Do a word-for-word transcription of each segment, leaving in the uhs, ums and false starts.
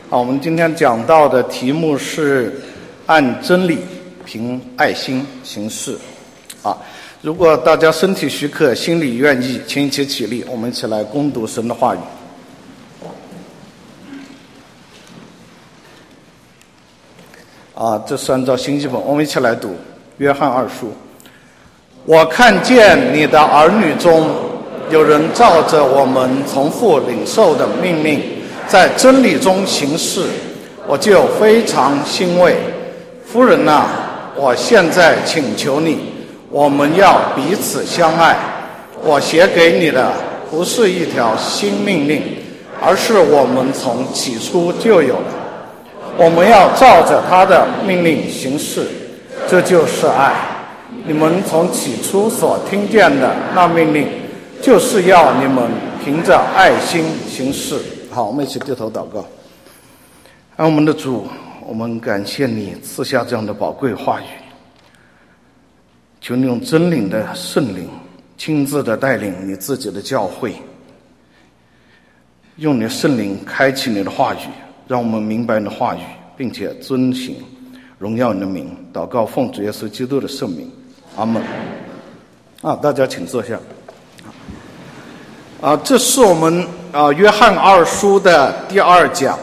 好，我们今天讲到的题目是按真理凭爱心行事。啊，如果大家身体许可，心里愿意，请一起起立，我们一起来攻读神的话语。啊，这是按照新译本，我们一起来读约翰二书。我看见你的儿女中有人照着我们从父领受的命令，在真理中行事，我就非常欣慰。夫人啊，我现在请求你，我们要彼此相爱。我写给你的不是一条新命令，而是我们从起初就有的。我们要照着他的命令行事，这就是爱。你们从起初所听见的那命令，就是要你们凭着爱心行事。好，我们一起低头祷告。爱我们的主，我们感谢你赐下这样的宝贵话语，求你用真理的圣灵亲自的带领你自己的教会，用你的圣灵开启你的话语，让我们明白你的话语，并且遵行，荣耀你的名。祷告奉主耶稣基督的圣名，阿们。啊，大家请坐下。啊，这是我们啊约翰二书的第二讲。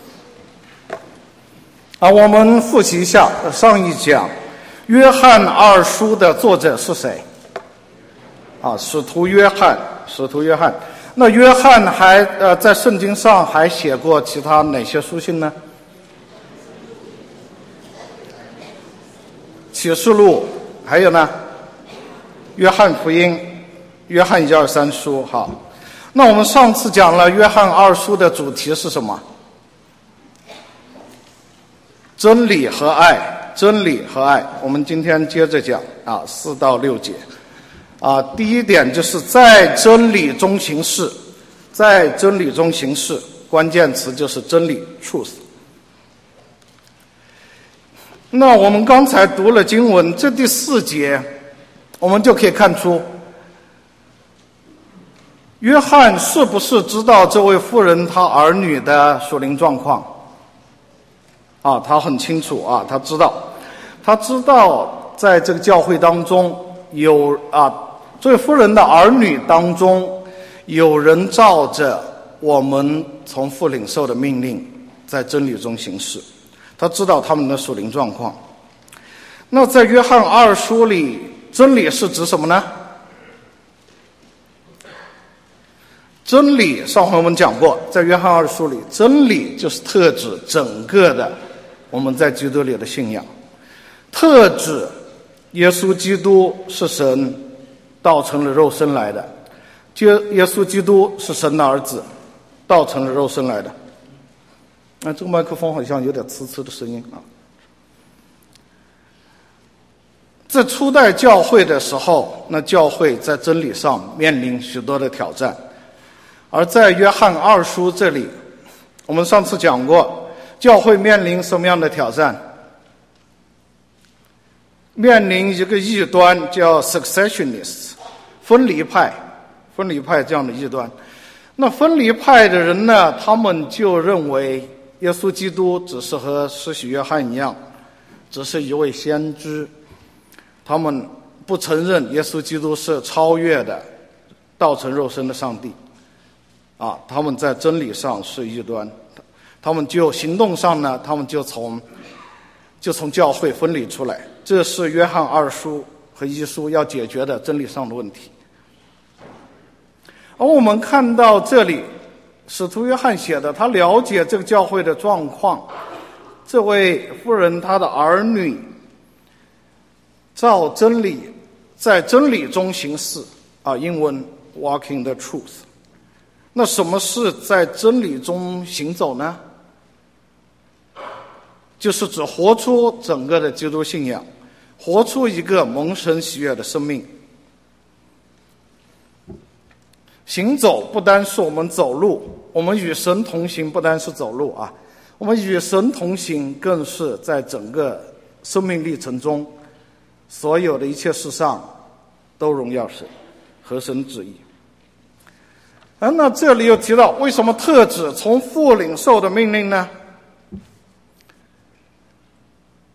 啊，我们复习一下上一讲，约翰二书的作者是谁？啊，使徒约翰，使徒约翰。那约翰还呃在圣经上还写过其他哪些书信呢？启示录，还有呢，约翰福音，约翰一二三书。好，那我们上次讲了约翰二书的主题是什么？真理和爱，真理和爱。我们今天接着讲啊，四到六节。啊，第一点就是在真理中行事，在真理中行事，关键词就是真理 truth。那我们刚才读了经文，这第四节我们就可以看出，约翰是不是知道这位妇人她儿女的属灵状况？啊，他很清楚啊，他知道，他知道在这个教会当中有啊，这位妇人的儿女当中有人照着我们从父领受的命令，在真理中行事。他知道他们的属灵状况。那在约翰二书里，真理是指什么呢？真理上回我们讲过，在约翰二书里，真理就是特指整个的我们在基督里的信仰，特指耶稣基督是神道成了肉身来的，耶稣基督是神的儿子，道成了肉身来的。那这个麦克风好像有点呲呲的声音啊。在初代教会的时候，那教会在真理上面临许多的挑战，而在约翰二书这里，我们上次讲过，教会面临什么样的挑战？面临一个异端叫 secessionists， 分离派，分离派这样的异端。那分离派的人呢，他们就认为耶稣基督只是和施洗约翰一样，只是一位先知，他们不承认耶稣基督是超越的道成肉身的上帝啊，他们在真理上是异端，他们就行动上呢，他们就从就从教会分离出来。这是约翰二书和一书要解决的真理上的问题。而我们看到这里使徒约翰写的，他了解这个教会的状况，这位妇人她的儿女照真理，在真理中行事啊，英文 walking the truth。 那什么是在真理中行走呢？就是指活出整个的基督信仰，活出一个蒙神喜悦的生命。行走不单是我们走路，我们与神同行不单是走路啊，我们与神同行更是在整个生命历程中，所有的一切事上都荣耀神，合神旨意。啊，那这里又提到为什么特指从父领受的命令呢？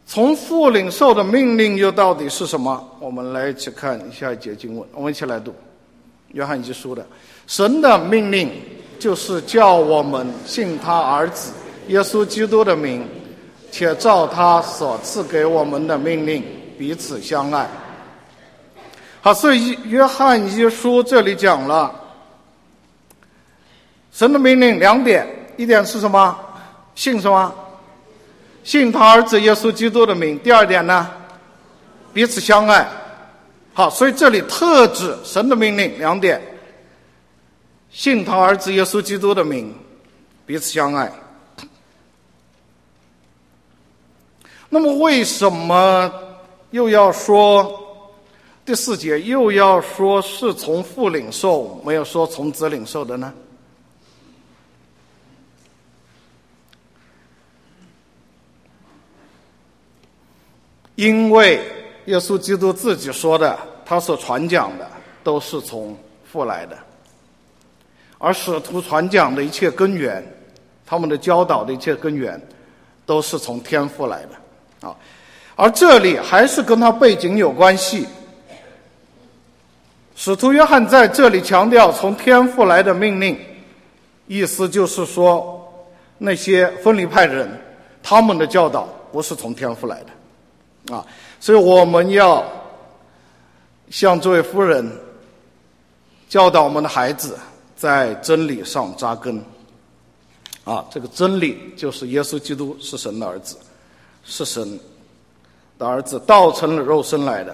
从父领受的命令又到底是什么？我们来一起看下一节经文，我们一起来读约翰一书的。神的命令就是叫我们信他儿子耶稣基督的名，且照他所赐给我们的命令彼此相爱。好，所以约翰一书这里讲了神的命令两点，一点是什么？信什么？信他儿子耶稣基督的名。第二点呢，彼此相爱。好，所以这里特指神的命令两点，信他儿子耶稣基督的名，彼此相爱。那么为什么又要说第四节又要说是从父领受，没有说从子领受的呢？因为耶稣基督自己说的，他所传讲的都是从父来的，而使徒传讲的一切根源，他们的教导的一切根源都是从天父来的啊。而这里还是跟他背景有关系。使徒约翰在这里强调从天父来的命令，意思就是说那些分离派人他们的教导不是从天父来的啊，所以我们要像这位夫人教导我们的孩子在真理上扎根啊，这个真理就是耶稣基督是神的儿子，是神的儿子道成了肉身来的。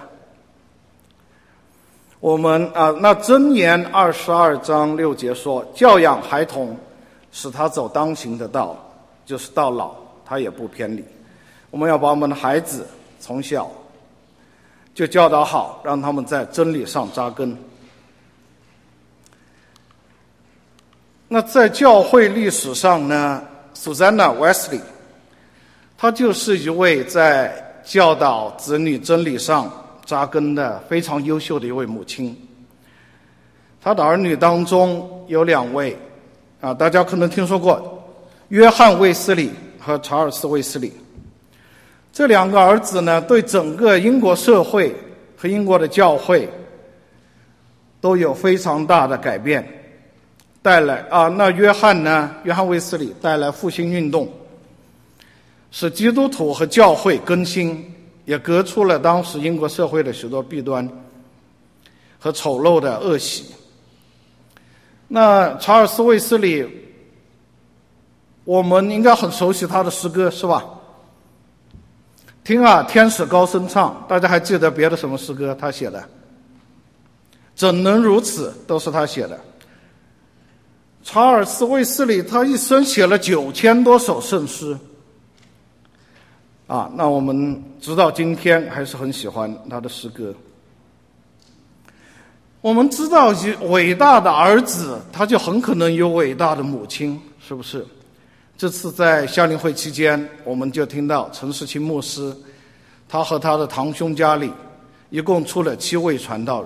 我们啊，那箴言二十二章六节说，教养孩童，使他走当行的道，就是到老他也不偏离。我们要把我们的孩子从小就教导好，让他们在真理上扎根。那在教会历史上呢， Susanna Wesley 她就是一位在教导子女真理上扎根的非常优秀的一位母亲。她的儿女当中有两位啊，大家可能听说过约翰卫斯理和查尔斯卫斯理。这两个儿子呢，对整个英国社会和英国的教会都有非常大的改变，带来啊，那约翰呢，约翰卫斯理带来复兴运动，使基督徒和教会更新，也革除了当时英国社会的许多弊端和丑陋的恶习。那查尔斯卫斯理，我们应该很熟悉他的诗歌，是吧？听啊，天使高声唱，大家还记得别的什么诗歌他写的？怎能如此，都是他写的。查尔斯卫斯理他一生写了九千多首圣诗啊，那我们直到今天还是很喜欢他的诗歌。我们知道伟大的儿子他就很可能有伟大的母亲，是不是？这次在夏令会期间，我们就听到陈世清牧师他和他的堂兄家里一共出了七位传道人。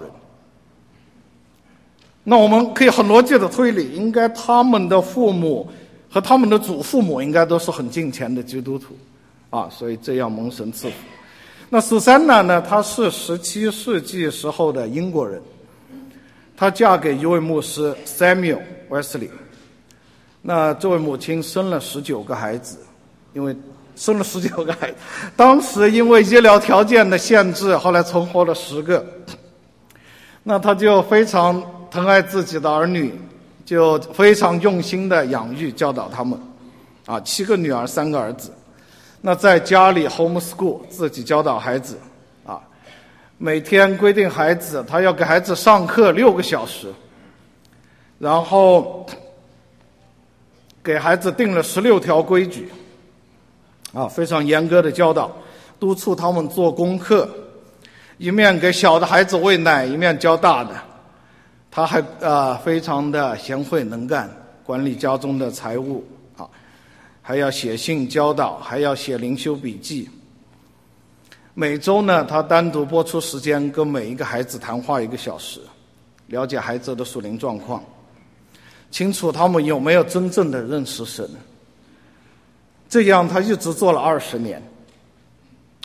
那我们可以很逻辑的推理，应该他们的父母和他们的祖父母应该都是很敬虔的基督徒啊，所以这样蒙神赐福。那苏珊娜呢，她是十七世纪时候的英国人，她嫁给一位牧师 Samuel Wesley。那这位母亲生了十九个孩子，因为生了十九个孩子，当时因为医疗条件的限制，后来存活了十个。那她就非常疼爱自己的儿女，就非常用心的养育教导他们啊，七个女儿三个儿子。那在家里 homeschool 自己教导孩子啊，每天规定孩子他要给孩子上课六个小时，然后给孩子定了十六条规矩啊，非常严格的教导，督促他们做功课，一面给小的孩子喂奶，一面教大的。他还呃非常的贤惠能干，管理家中的财务啊，还要写信教导，还要写灵修笔记。每周呢，他单独拨出时间跟每一个孩子谈话一个小时，了解孩子的属灵状况，清楚他们有没有真正的认识神。这样他一直做了二十年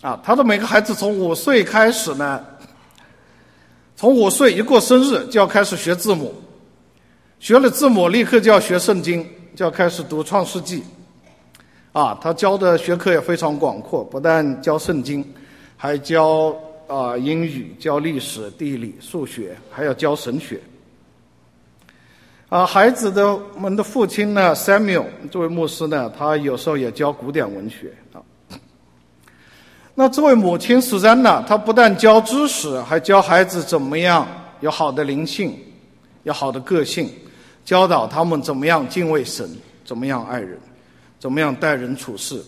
啊，他的每个孩子从五岁开始呢，从五岁一过生日就要开始学字母，学了字母立刻就要学圣经，就要开始读创世纪。啊，他教的学科也非常广阔，不但教圣经，还教啊、呃、英语，教历史、地理、数学，还要教神学。啊，孩子的们的父亲呢 ，Samuel 这位牧师呢，他有时候也教古典文学啊。那这位母亲苏珊娜，她不但教知识，还教孩子怎么样有好的灵性，有好的个性，教导他们怎么样敬畏神，怎么样爱人，怎么样待人处事。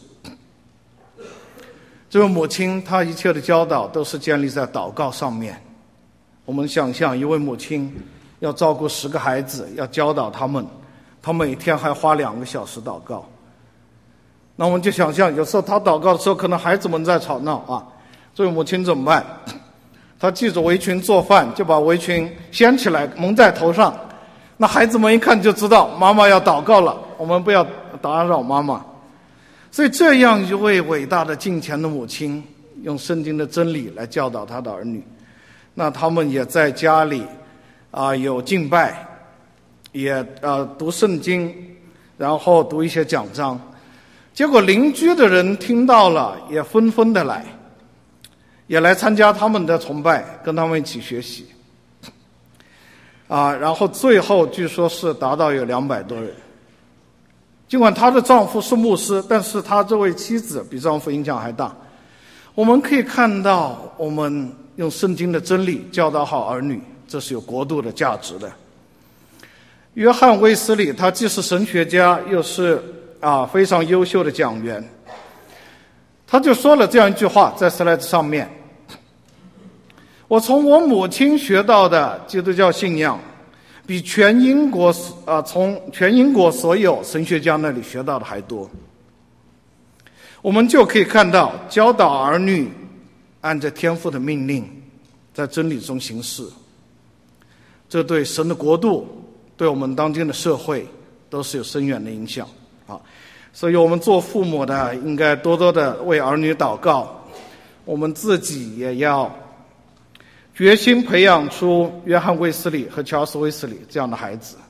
这位母亲她一切的教导都是建立在祷告上面。我们想象一位母亲要照顾十个孩子，要教导他们，她每天还花两个小时祷告。那我们就想象，有时候她祷告的时候，可能孩子们在吵闹啊，这位母亲怎么办？她系着围裙做饭，就把围裙掀起来蒙在头上。那孩子们一看就知道妈妈要祷告了，我们不要打扰妈妈。所以这样一位伟大的敬虔的母亲，用圣经的真理来教导她的儿女。那他们也在家里啊、呃、有敬拜，也呃读圣经，然后读一些讲章。结果邻居的人听到了，也纷纷的来，也来参加他们的崇拜，跟他们一起学习。啊，然后最后据说是达到有两百多人。尽管她的丈夫是牧师，但是她这位妻子比丈夫影响还大。我们可以看到，我们用圣经的真理教导好儿女，这是有国度的价值的。约翰卫斯理，他既是神学家，又是啊非常优秀的讲员。他就说了这样一句话，在 slide 上面：我从我母亲学到的基督教信仰，比全英国啊从全英国所有神学家那里学到的还多。我们就可以看到，教导儿女按着天父的命令，在真理中行事，这对神的国度，对我们当今的社会都是有深远的影响啊。所以我们做父母的应该多多的为儿女祷告，我们自己也要决心培养出约翰卫斯理和乔斯卫斯理这样的孩子。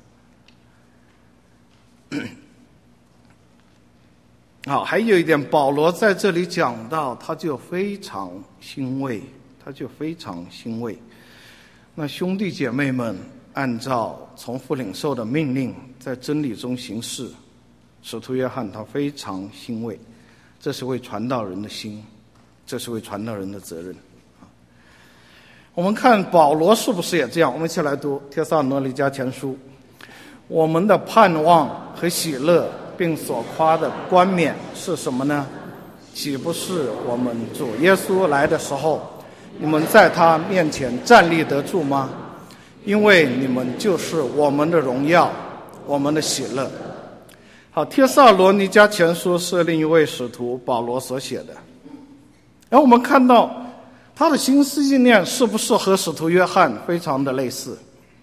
好，还有一点，保罗在这里讲到，他就非常欣慰，他就非常欣慰。那兄弟姐妹们按照从父领受的命令，在真理中行事，使徒约翰他非常欣慰，这是为传道人的心，这是为传道人的责任。我们看保罗是不是也这样？我们一起来读帖撒罗尼迦前书。我们的盼望和喜乐并所夸的冠冕是什么呢？岂不是我们主耶稣来的时候，你们在他面前站立得住吗？因为你们就是我们的荣耀，我们的喜乐。好，帖撒罗尼迦前书是另一位使徒保罗所写的。然后我们看到他的心思意念是不是和使徒约翰非常的类似？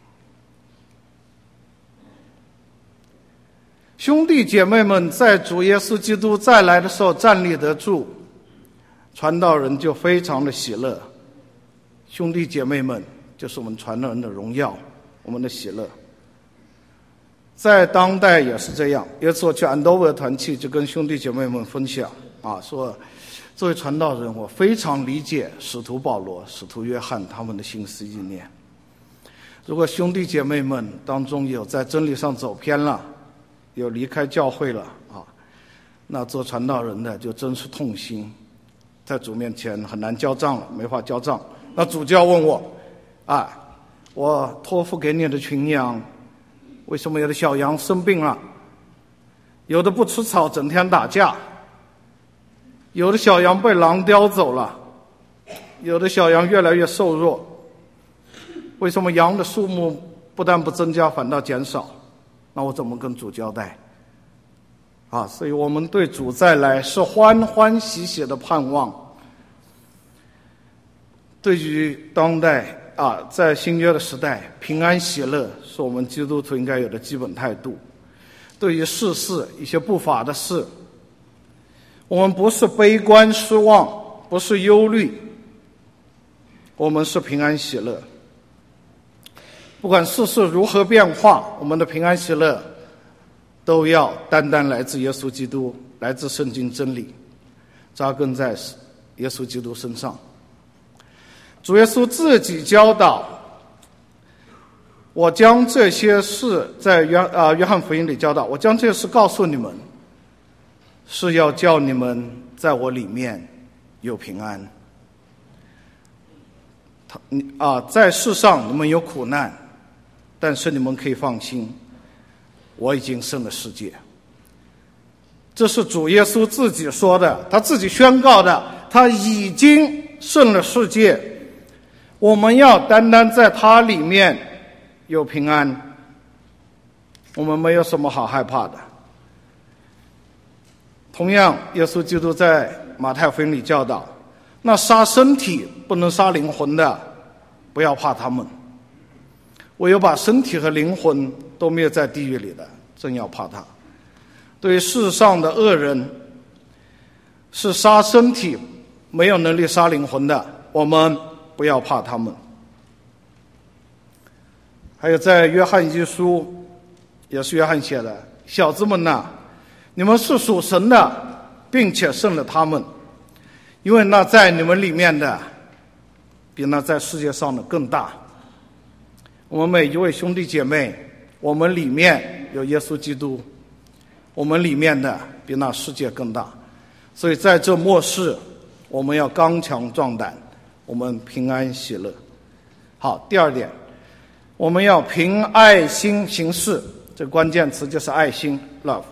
兄弟姐妹们在主耶稣基督再来的时候站立得住，传道人就非常的喜乐。兄弟姐妹们就是我们传道人的荣耀，我们的喜乐。在当代也是这样，有一次我去安多沃团契，就跟兄弟姐妹们分享啊，说作为传道人，我非常理解使徒保罗、使徒约翰他们的心思意念。如果兄弟姐妹们当中有在真理上走偏了，有离开教会了啊，那做传道人的就真是痛心，在主面前很难交账了，没法交账。那主就要问我啊，我托付给你的群羊，为什么有的小羊生病了？有的不吃草，整天打架；有的小羊被狼叼走了；有的小羊越来越瘦弱。为什么羊的数目不但不增加，反倒减少？那我怎么跟主交代？啊，所以我们对主再来是欢欢喜喜的盼望。对于当代啊，在新约的时代，平安喜乐是我们基督徒应该有的基本态度。对于世事一些不法的事，我们不是悲观失望， 不是忧虑，我们是平安喜乐。不管世事如何变化，我们的平安喜乐都要单单来自耶稣基督，来自圣经真理，扎根在耶稣基督身上。主耶稣自己教导，我将这些事在约啊约翰福音里教导，我将这些事告诉你们，是要叫你们在我里面有平安。啊，在世上你们有苦难，但是你们可以放心，我已经胜了世界。这是主耶稣自己说的，他自己宣告的，他已经胜了世界。我们要单单在他里面有平安，我们没有什么好害怕的。同样，耶稣基督在马太福音里教导，那杀身体不能杀灵魂的，不要怕他们，唯有把身体和灵魂都灭在地狱里的，真要怕他。对于世上的恶人，是杀身体没有能力杀灵魂的，我们不要怕他们。还有在约翰一书，也是约翰写的，小子们呐，你们是属神的，并且胜了他们，因为那在你们里面的比那在世界上的更大。我们每一位兄弟姐妹，我们里面有耶稣基督，我们里面的比那世界更大。所以在这末世，我们要刚强壮胆，我们平安喜乐。好，第二点，我们要凭爱心行事，这关键词就是爱心 love。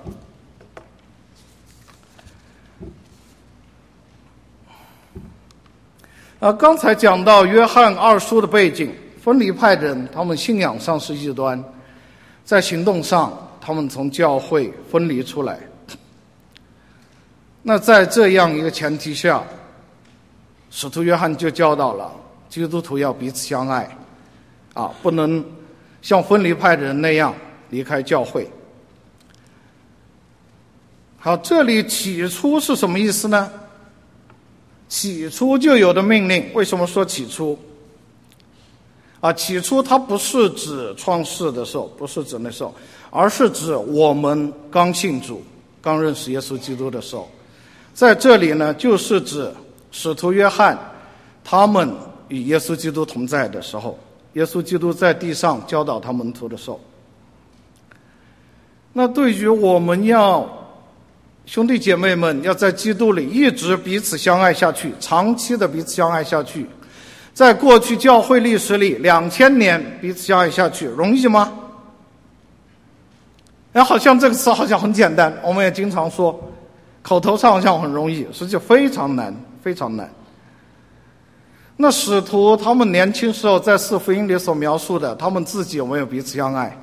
啊，刚才讲到约翰二书的背景，分离派的人他们信仰上是异端，在行动上他们从教会分离出来。那在这样一个前提下，使徒约翰就教导了基督徒要彼此相爱，啊，不能像分离派的人那样离开教会。好，这里起初是什么意思呢？起初就有的命令，为什么说起初？啊，起初它不是指创世的时候，不是指那时候，而是指我们刚信主、刚认识耶稣基督的时候。在这里呢，就是指使徒约翰他们与耶稣基督同在的时候，耶稣基督在地上教导他门徒的时候。那对于我们要兄弟姐妹们要在基督里一直彼此相爱下去，长期的彼此相爱下去，在过去教会历史里两千年彼此相爱下去，容易吗？哎，好像这个词好像很简单，我们也经常说，口头上好像很容易，实际非常难，非常难。那使徒他们年轻时候在四福音里所描述的，他们自己有没有彼此相爱？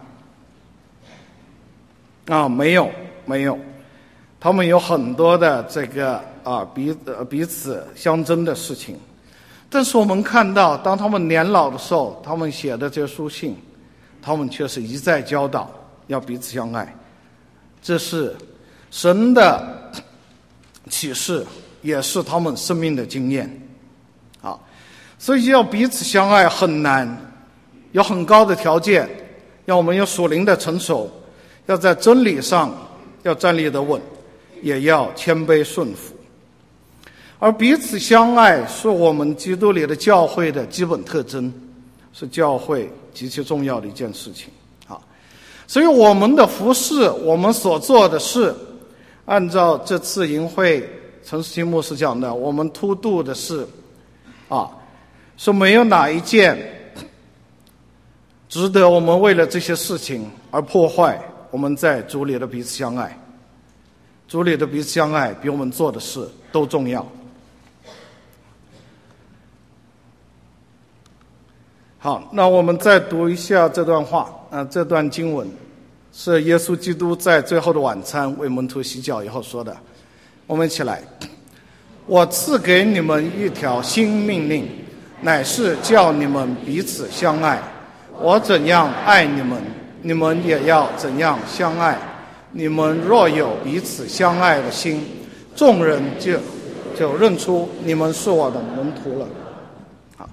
啊，没有，没有。他们有很多的这个啊彼呃彼此相争的事情，但是我们看到，当他们年老的时候，他们写的这些书信，他们却是一再教导要彼此相爱。这是神的启示，也是他们生命的经验啊。所以要彼此相爱很难，有很高的条件，要我们有属灵的成熟，要在真理上要站立得稳，也要谦卑顺服。而彼此相爱是我们基督里的教会的基本特征，是教会极其重要的一件事情啊。所以我们的服事，我们所做的事，按照这次营会陈世清牧师讲的，我们突度的事啊，是没有哪一件值得我们为了这些事情而破坏我们在主里的彼此相爱。主里的彼此相爱比我们做的事都重要。好，那我们再读一下这段话啊、呃，这段经文是耶稣基督在最后的晚餐为门徒洗脚以后说的。我们一起来，我赐给你们一条新命令，乃是叫你们彼此相爱。我怎样爱你们，你们也要怎样相爱。你们若有彼此相爱的心，众人就就认出你们是我的门徒了。好，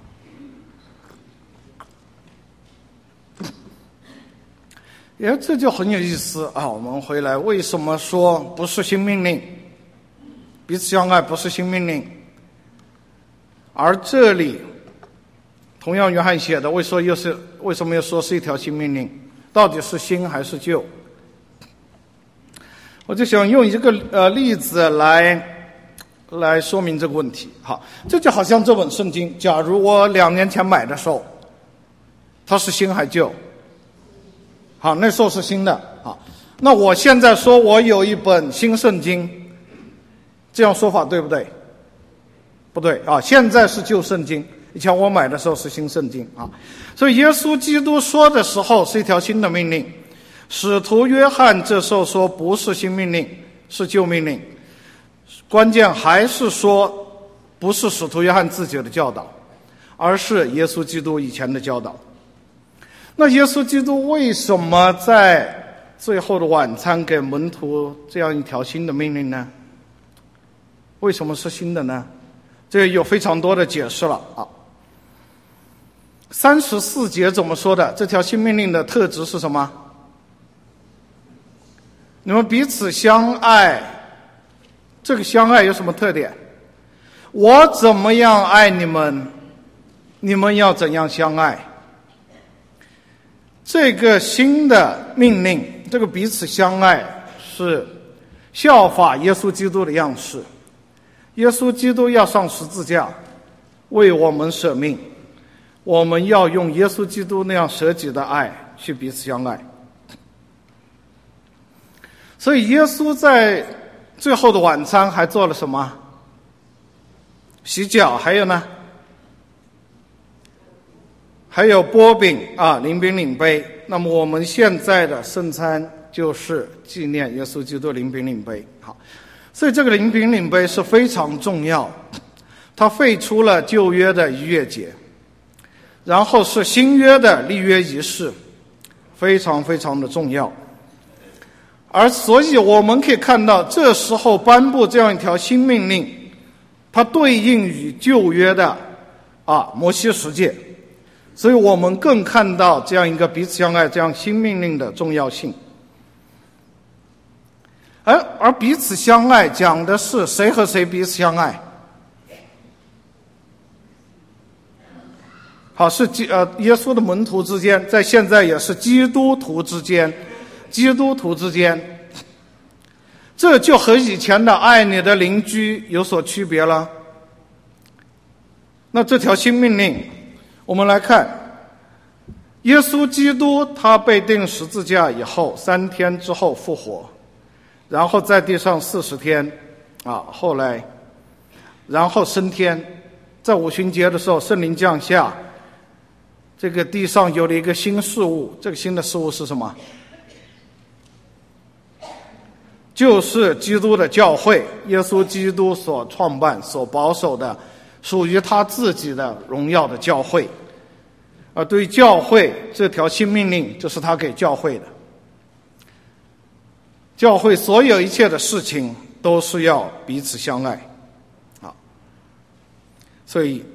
哎，这就很有意思啊！我们回来为什么说不是新命令？彼此相爱不是新命令，而这里同样约翰写的，为什么又是为什么又说是一条新命令？到底是新还是旧？我就想用一个呃例子来来说明这个问题。好，这就好像这本圣经，假如我两年前买的时候，它是新还旧？好，那时候是新的。好，那我现在说我有一本新圣经，这样说法对不对？不对啊，现在是旧圣经，以前我买的时候是新圣经啊。所以耶稣基督说的时候是一条新的命令，使徒约翰这时候说不是新命令，是旧命令。关键还是说不是使徒约翰自己的教导，而是耶稣基督以前的教导。那耶稣基督为什么在最后的晚餐给门徒这样一条新的命令呢？为什么是新的呢？这有非常多的解释了啊。三十四节怎么说的？这条新命令的特质是什么？你们彼此相爱，这个相爱有什么特点？我怎么样爱你们，你们要怎样相爱。这个新的命令，这个彼此相爱是效法耶稣基督的样式。耶稣基督要上十字架为我们舍命，我们要用耶稣基督那样舍己的爱去彼此相爱。所以耶稣在最后的晚餐还做了什么？洗脚，还有呢？还有擘饼啊，领饼领杯。那么我们现在的圣餐就是纪念耶稣基督领饼领杯。好，所以这个领饼领杯是非常重要，它废除了旧约的逾越节，然后是新约的立约仪式，非常非常的重要。而所以我们可以看到，这时候颁布这样一条新命令，它对应于旧约的啊摩西十诫，所以我们更看到这样一个彼此相爱这样新命令的重要性。而而彼此相爱讲的是谁和谁彼此相爱？好，是呃耶稣的门徒之间，在现在也是基督徒之间，基督徒之间，这就和以前的爱你的邻居有所区别了。那这条新命令，我们来看，耶稣基督他被钉十字架以后，三天之后复活，然后在地上四十天，啊，后来，然后升天，在五旬节的时候，圣灵降下，这个地上有了一个新事物，这个新的事物是什么？就是基督的教会，耶稣基督所创办、所保守的，属于他自己的荣耀的教会。而对于教会这条新命令，就是他给教会的。教会所有一切的事情都是要彼此相爱，啊，所以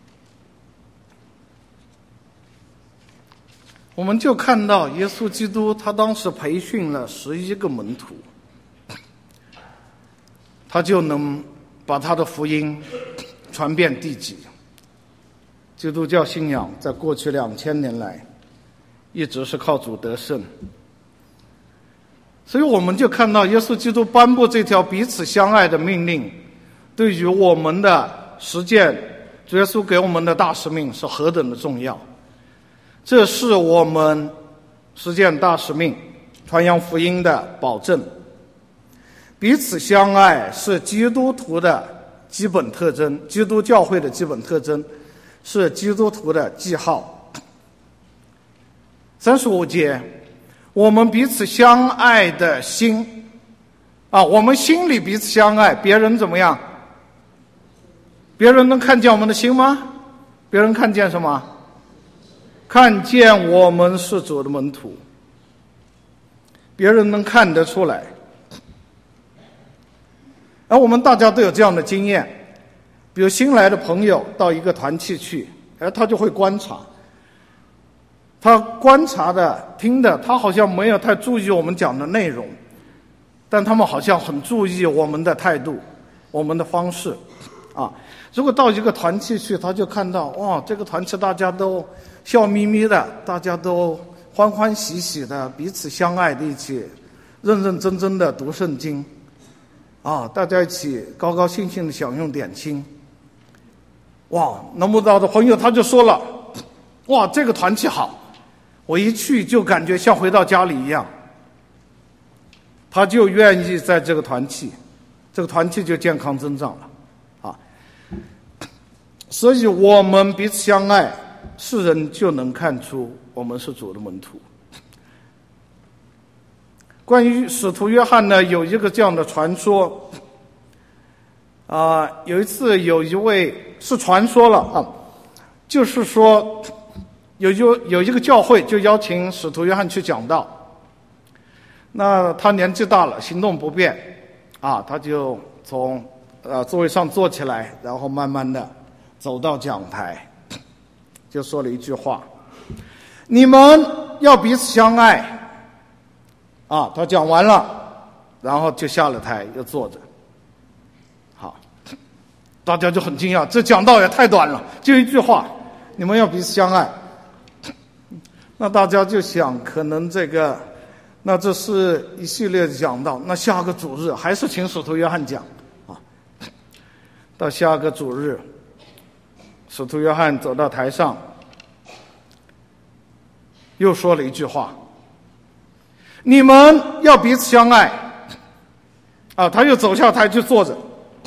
我们就看到耶稣基督他当时培训了十一个门徒，他就能把他的福音传遍地极。基督教信仰在过去两千年来一直是靠主得胜，所以我们就看到耶稣基督颁布这条彼此相爱的命令，对于我们的实践主耶稣给我们的大使命是何等的重要。这是我们实践大使命传扬福音的保证。彼此相爱是基督徒的基本特征，基督教会的基本特征，是基督徒的记号。三十五节，我们彼此相爱的心啊，我们心里彼此相爱，别人怎么样？别人能看见我们的心吗？别人看见什么？看见我们是主的门徒，别人能看得出来。而我们大家都有这样的经验比如新来的朋友到一个团契去，哎，他就会观察，他观察的、听的，他好像没有太注意我们讲的内容，但他们好像很注意我们的态度、我们的方式，啊。如果到一个团契去，他就看到哇，这个团契大家都笑眯眯的，大家都欢欢喜喜的，彼此相爱的一起认认真真的读圣经，啊，大家一起高高兴兴的享用点心。哇，那么到的朋友他就说了，哇，这个团契好，我一去就感觉像回到家里一样，他就愿意在这个团契，这个团契就健康增长了。所以我们彼此相爱，世人就能看出我们是主的门徒。关于使徒约翰呢，有一个这样的传说，啊、呃，有一次有一位是传说了啊，就是说有有有一个教会就邀请使徒约翰去讲道，那他年纪大了，行动不便，啊，他就从呃座位上坐起来，然后慢慢的走到讲台，就说了一句话：“你们要彼此相爱。”啊，他讲完了，然后就下了台，又坐着。好，大家就很惊讶，这讲道也太短了，就一句话：“你们要彼此相爱。”那大家就想，可能这个，那这是一系列的讲道，那下个主日还是请使徒约翰讲啊。到下个主日，使徒约翰走到台上，又说了一句话：“你们要彼此相爱。”啊，他又走下台去坐着。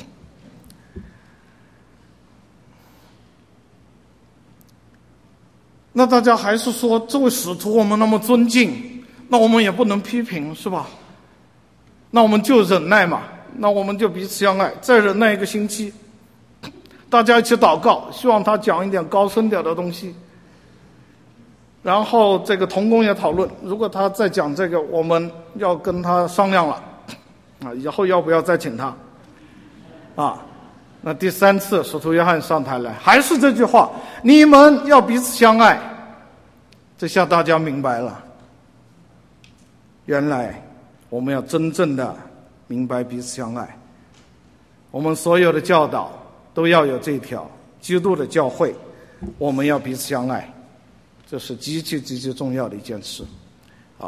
那大家还是说，这位使徒我们那么尊敬，那我们也不能批评，是吧？那我们就忍耐嘛，那我们就彼此相爱，再忍耐一个星期，大家一起祷告，希望他讲一点高深点的东西。然后这个同工也讨论，如果他再讲这个，我们要跟他商量了，啊，以后要不要再请他？啊，那第三次使徒约翰上台来，还是这句话：你们要彼此相爱。这下大家明白了，原来我们要真正的明白彼此相爱。我们所有的教导都要有这条，基督的教会，我们要彼此相爱。这是极其极其重要的一件事，啊，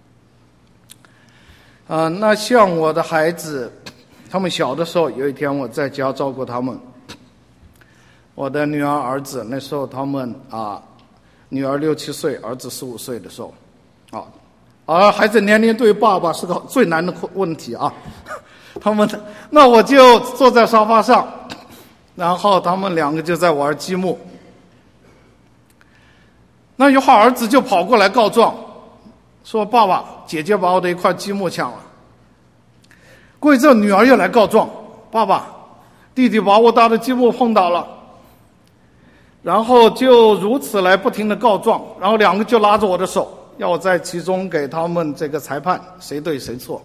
啊，那像我的孩子，他们小的时候，有一天我在家照顾他们，我的女儿、儿子那时候他们啊，女儿六七岁，儿子四五岁的时候，啊，而孩子年龄对爸爸是个最难的问题啊，他们那我就坐在沙发上，然后他们两个就在玩积木。那一会儿儿子就跑过来告状，说爸爸，姐姐把我的一块积木抢了。过一阵女儿又来告状，爸爸，弟弟把我打的积木碰倒了。然后就如此来不停的告状，然后两个就拉着我的手，要我在其中给他们这个裁判谁对谁错。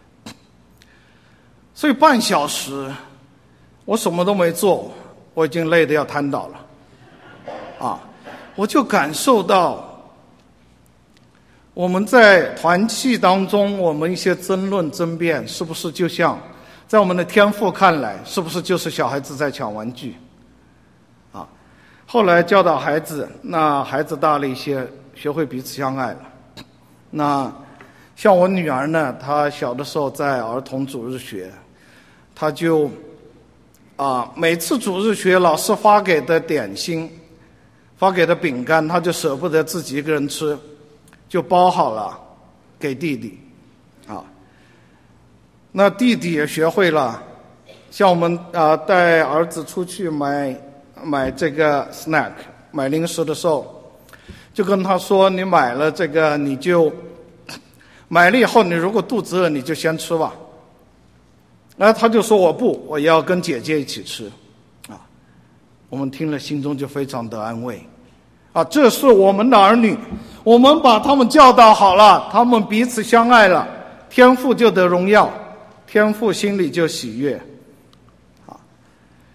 所以半小时我什么都没做，我已经累得要瘫倒了啊。我就感受到，我们在团契当中，我们一些争论争辩，是不是就像在我们的天父看来，是不是就是小孩子在抢玩具？啊，后来教导孩子，那孩子大了一些，学会彼此相爱了。那像我女儿呢，她小的时候在儿童主日学，她就啊，每次主日学老师发给的点心。发给的饼干，他就舍不得自己一个人吃，就包好了给弟弟，啊，那弟弟也学会了，像我们啊带儿子出去买买这个 snack 买零食的时候，就跟他说：“你买了这个，你就买了以后，你如果肚子饿，你就先吃吧。”然后他就说：“我不，我要跟姐姐一起吃。”啊，我们听了心中就非常的安慰。啊，这是我们的儿女，我们把他们教导好了，他们彼此相爱了，天父就得荣耀，天父心里就喜悦。啊，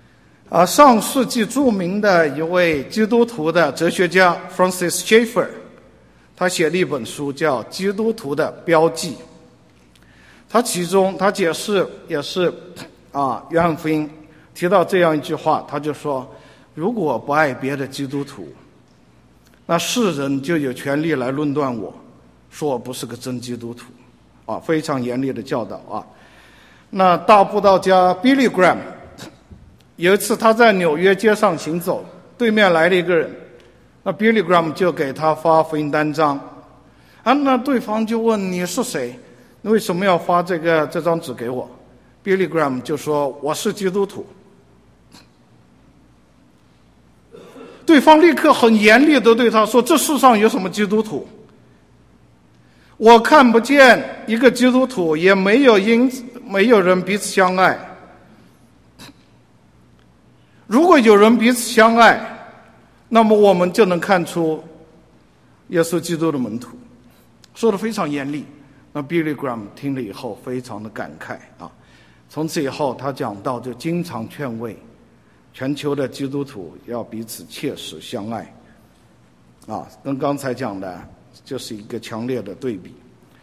啊，上世纪著名的一位基督徒的哲学家 Francis Schaeffer， 他写了一本书叫《基督徒的标记》。他其中他解释也是啊，约翰福音提到这样一句话，他就说：如果不爱别的基督徒，那世人就有权利来论断我，说我不是个真基督徒。啊，非常严厉的教导啊。那大布道家 Billy Graham。有一次他在纽约街上行走，对面来了一个人，那 Billy Graham 就给他发福音单张，啊，那对方就问你是谁？你为什么要发这个这张纸给我？ Billy Graham 就说我是基督徒。对方立刻很严厉地对他说，这世上有什么基督徒？我看不见一个基督徒，也没有因没有人彼此相爱。如果有人彼此相爱，那么我们就能看出耶稣基督的门徒。说得非常严厉。那 Billy Graham 听了以后非常的感慨啊。从此以后他讲道就经常劝慰全球的基督徒要彼此切实相爱啊，跟刚才讲的就是一个强烈的对比。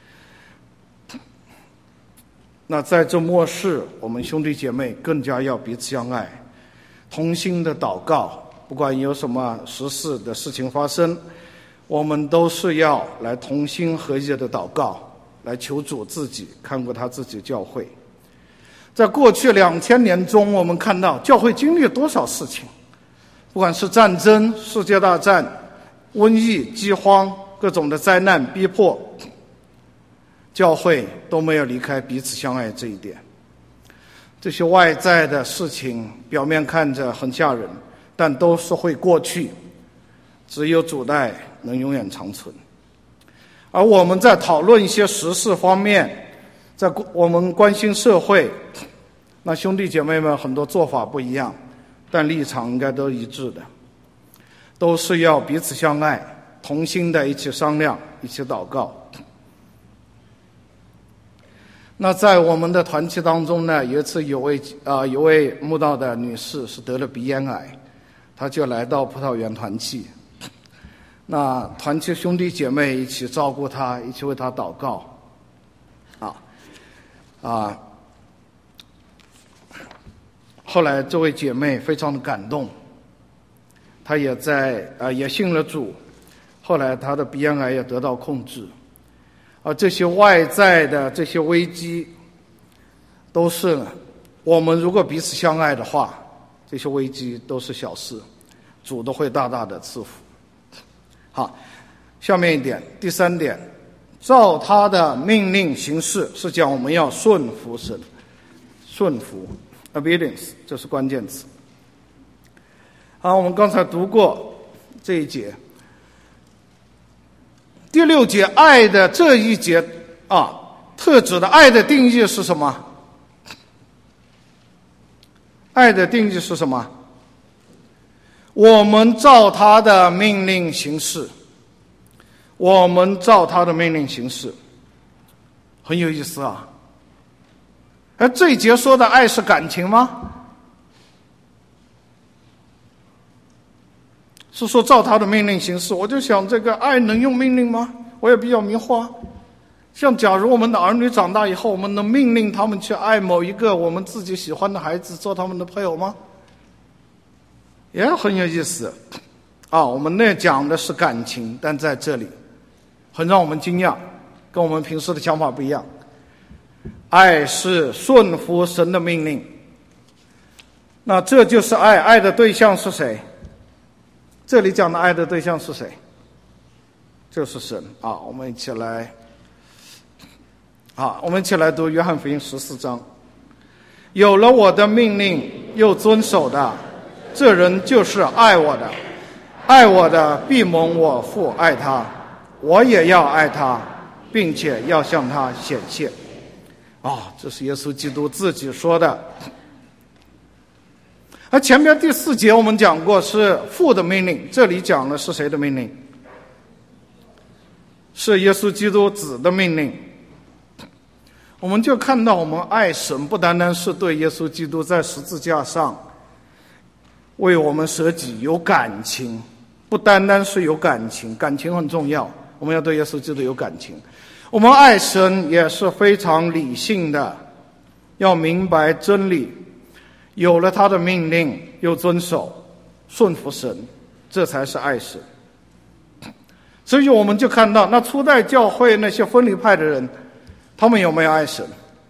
那在这末世，我们兄弟姐妹更加要彼此相爱，同心的祷告，不管有什么时事的事情发生，我们都是要来同心合意的祷告，来求主自己看过他自己教会。在过去两千年中，我们看到教会经历了多少事情，不管是战争、世界大战、瘟疫、饥荒，各种的灾难逼迫，教会都没有离开彼此相爱这一点。这些外在的事情表面看着很吓人，但都是会过去，只有主爱能永远长存。而我们在讨论一些时事方面，在我们关心社会，那兄弟姐妹们很多做法不一样，但立场应该都一致的，都是要彼此相爱，同心的一起商量，一起祷告。那在我们的团契当中呢，有一次有位啊、呃、有位慕道的女士是得了鼻咽癌，她就来到葡萄园团契。那团契兄弟姐妹一起照顾她，一起为她祷告。啊啊！后来这位姐妹非常的感动，她也在啊、呃、也信了主，后来她的鼻咽癌也得到控制。而这些外在的这些危机，都是我们如果彼此相爱的话，这些危机都是小事，主都会大大的赐福。好，下面一点，第三点，照他的命令行事，是讲我们要顺服神，顺服 obedience， 这是关键词。好，我们刚才读过这一节。第六节爱的这一节啊，特指的爱的定义是什么？爱的定义是什么？我们照他的命令行事，我们照他的命令行事，很有意思啊。而这一节说的爱是感情吗？是说照他的命令行事。我就想这个爱能用命令吗？我也比较迷惑。像假如我们的儿女长大以后，我们能命令他们去爱某一个我们自己喜欢的孩子，做他们的配偶吗？也很有意思啊。我们那讲的是感情，但在这里很让我们惊讶，跟我们平时的想法不一样。爱是顺服神的命令，那这就是爱。爱的对象是谁？这里讲的爱的对象是谁？就是神啊！我们一起来，啊，我们一起来读约翰福音十四章。有了我的命令又遵守的，这人就是爱我的。爱我的必蒙我父爱他，我也要爱他，并且要向他显现。啊，这是耶稣基督自己说的。而前面第四节我们讲过是父的命令，这里讲的是谁的命令？是耶稣基督子的命令。我们就看到我们爱神不单单是对耶稣基督在十字架上为我们舍己，有感情，不单单是有感情，感情很重要，我们要对耶稣基督有感情。我们爱神也是非常理性的，要明白真理，有了他的命令又遵守，顺服神，这才是爱神。所以我们就看到那初代教会那些分离派的人，他们有没有爱神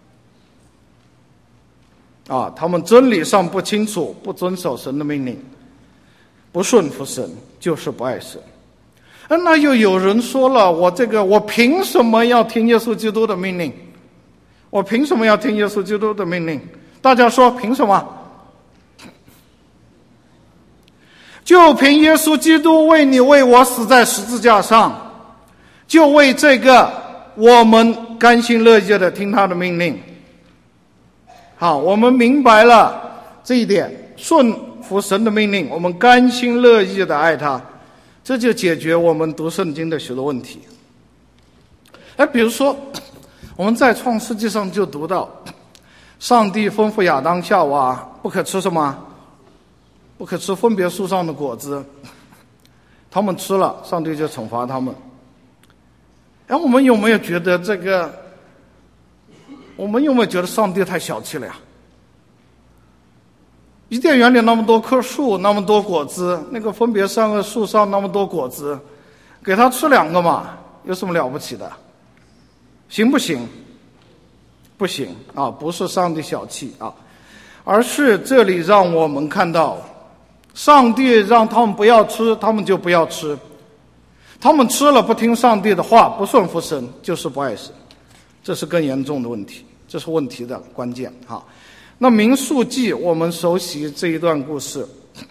啊？他们真理上不清楚，不遵守神的命令，不顺服神，就是不爱神。啊，那又有人说了，我这个我凭什么要听耶稣基督的命令？我凭什么要听耶稣基督的命令？大家说凭什么？就凭耶稣基督为你为我死在十字架上，就为这个我们甘心乐意的听他的命令。好，我们明白了这一点，顺服神的命令，我们甘心乐意的爱他，这就解决我们读圣经的许多问题。哎，比如说我们在创世纪上就读到，上帝吩咐亚当夏娃不可吃什么？不可吃分别树上的果子，他们吃了，上帝就惩罚他们。哎，我们有没有觉得这个？我们有没有觉得上帝太小气了呀？伊甸园里那么多棵树，那么多果子，那个分别三个树上那么多果子，给他吃两个嘛，有什么了不起的？行不行？不行啊！不是上帝小气啊，而是这里让我们看到，上帝让他们不要吃，他们就不要吃。他们吃了不听上帝的话，不顺服神，就是不爱神。这是更严重的问题，这是问题的关键。好，那民数记我们熟悉这一段故事，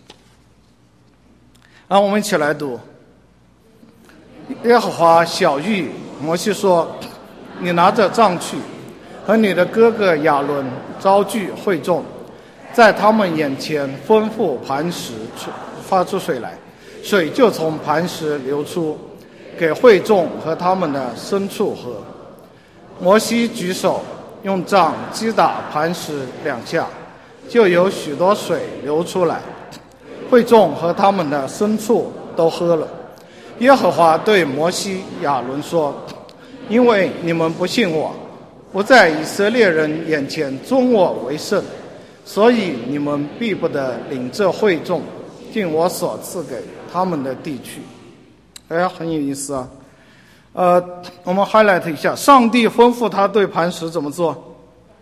让我们一起来读。耶和华晓谕摩西说：“你拿着杖去，和你的哥哥亚伦招聚会众，在他们眼前吩咐磐石发出水来，水就从磐石流出，给会众和他们的牲畜喝。”摩西举手用杖击打磐石两下，就有许多水流出来，会众和他们的牲畜都喝了。耶和华对摩西亚伦说：“因为你们不信我，不在以色列人眼前尊我为圣，所以你们必不得领这会众进我所赐给他们的地区。”哎，很有意思啊。呃，我们 highlight 一下，上帝吩咐他对磐石怎么做？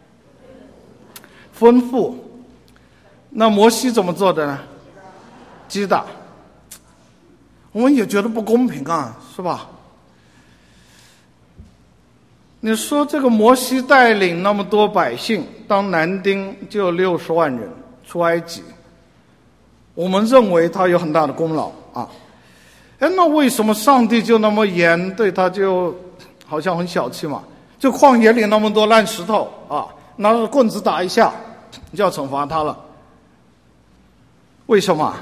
吩咐。那摩西怎么做的呢？击打。我们也觉得不公平啊，是吧？你说这个摩西带领那么多百姓，当男丁就六十万人出埃及，我们认为他有很大的功劳啊。哎，那为什么上帝就那么严，对他就好像很小气嘛？就旷野里那么多烂石头啊，拿着棍子打一下，就要惩罚他了。为什么？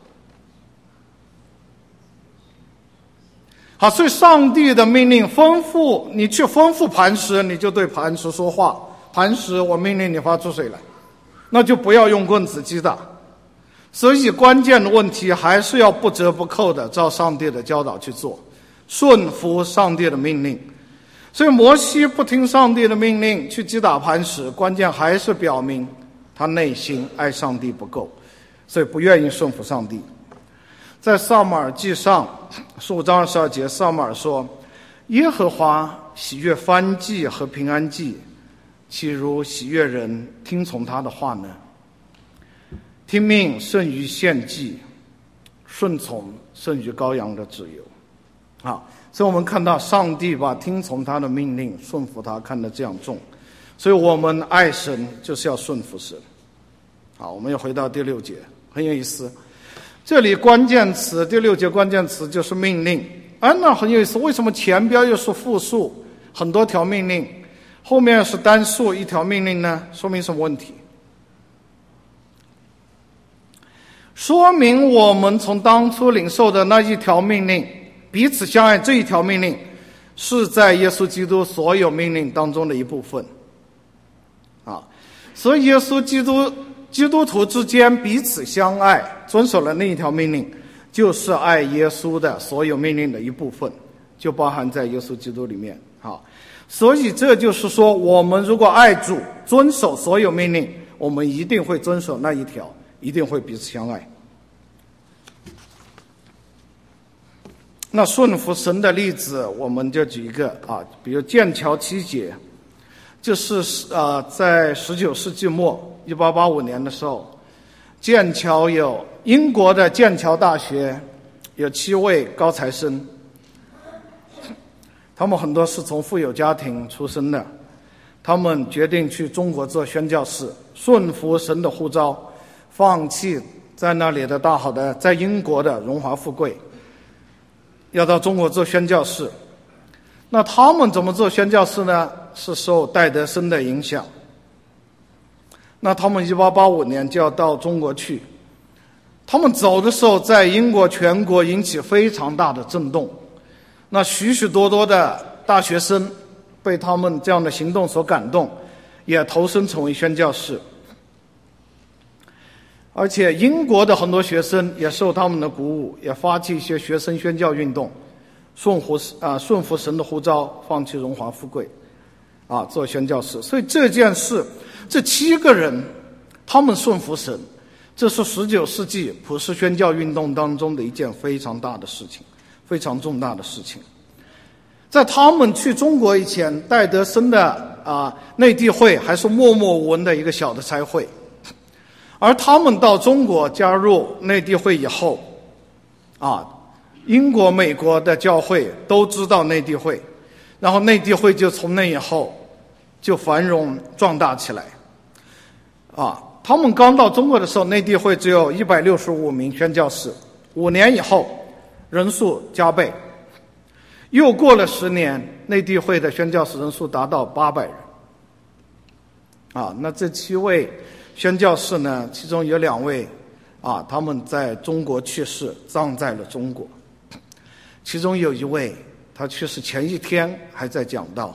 好，所以上帝的命令吩咐你去吩咐磐石，你就对磐石说话。磐石，我命令你发出水来，那就不要用棍子击打。所以关键的问题还是要不折不扣的照上帝的教导去做，顺服上帝的命令。所以摩西不听上帝的命令去击打磐石，关键还是表明他内心爱上帝不够，所以不愿意顺服上帝。在撒母耳记上十五章二十二节，撒母耳说：“耶和华喜悦燔祭和平安祭，岂如喜悦人听从他的话呢？听命胜于献祭，顺从胜于羔羊的脂油。”好，所以我们看到上帝把听从他的命令、顺服他看得这样重，所以我们爱神就是要顺服神。好，我们又回到第六节，很有意思。这里关键词，第六节关键词就是命令。啊，那很有意思，为什么前边又是复数，很多条命令，后面是单数一条命令呢？说明什么问题？说明我们从当初领受的那一条命令，彼此相爱这一条命令，是在耶稣基督所有命令当中的一部分。啊，所以耶稣基督基督徒之间彼此相爱，遵守了那一条命令，就是爱耶稣的所有命令的一部分，就包含在耶稣基督里面。好，所以这就是说，我们如果爱主，遵守所有命令，我们一定会遵守那一条，一定会彼此相爱。那顺服神的例子，我们就举一个啊，比如剑桥七节，就是呃，在十九世纪末，一八八五年的时候，剑桥有英国的剑桥大学有七位高材生，他们很多是从富有家庭出身的，他们决定去中国做宣教士，顺服神的呼召，放弃在那里的大好的在英国的荣华富贵，要到中国做宣教士。那他们怎么做宣教士呢？是受戴德生的影响。那他们一八八五年就要到中国去，他们走的时候在英国全国引起非常大的震动，那许许多多的大学生被他们这样的行动所感动，也投身成为宣教士。而且英国的很多学生也受他们的鼓舞，也发起一些学生宣教运动，顺服啊顺服神的呼召，放弃荣华富贵，啊做宣教士。所以这件事，这七个人他们顺服神，这是十九世纪普世宣教运动当中的一件非常大的事情，非常重大的事情。在他们去中国以前，戴德生的啊内地会还是默默无闻的一个小的差会。而他们到中国加入内地会以后，啊，英国、美国的教会都知道内地会，然后内地会就从那以后就繁荣壮大起来。啊，他们刚到中国的时候，内地会只有一百六十五名宣教士，五年以后人数加倍，又过了十年，内地会的宣教士人数达到八百人。啊，那这七位宣教士呢，其中有两位啊，他们在中国去世，葬在了中国。其中有一位，他去世前一天还在讲道。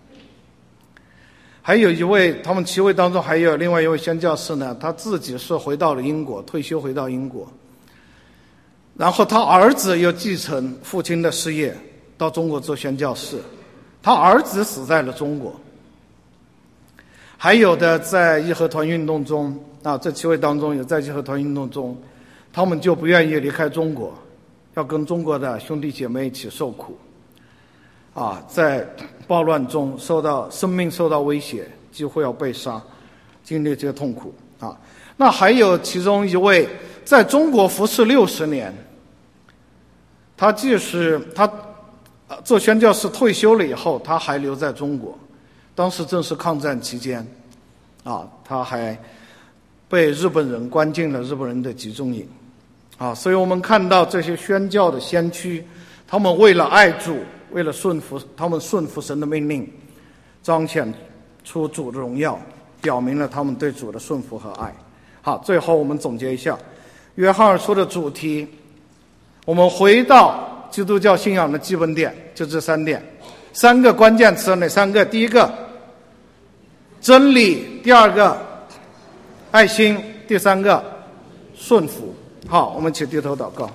还有一位，他们七位当中还有另外一位宣教士呢，他自己是回到了英国，退休回到英国。然后他儿子又继承父亲的事业，到中国做宣教士。他儿子死在了中国。还有的在义和团运动中啊，这七位当中有在义和团运动中，他们就不愿意离开中国，要跟中国的兄弟姐妹一起受苦，啊，在暴乱中受到生命受到威胁，几乎要被杀，经历这个痛苦啊。那还有其中一位在中国服侍六十年，他即使他做宣教士退休了以后，他还留在中国。当时正是抗战期间，啊，他还被日本人关进了日本人的集中营，啊，所以我们看到这些宣教的先驱，他们为了爱主，为了顺服，他们顺服神的命令，彰显出主的荣耀，表明了他们对主的顺服和爱。好，最后我们总结一下约翰二书的主题，我们回到基督教信仰的基本点，就这三点，三个关键词，哪三个？第一个真理，第二个爱心，第三个顺服。好，我们一起低头祷告。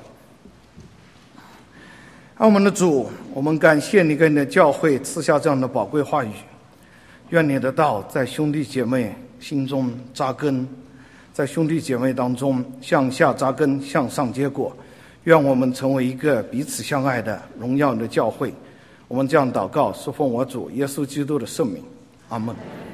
爱我们的主，我们感谢你给你的教会赐下这样的宝贵话语，愿你的道在兄弟姐妹心中扎根，在兄弟姐妹当中向下扎根，向上结果。愿我们成为一个彼此相爱的荣耀的教会。我们这样祷告，是奉我主耶稣基督的圣名，阿们。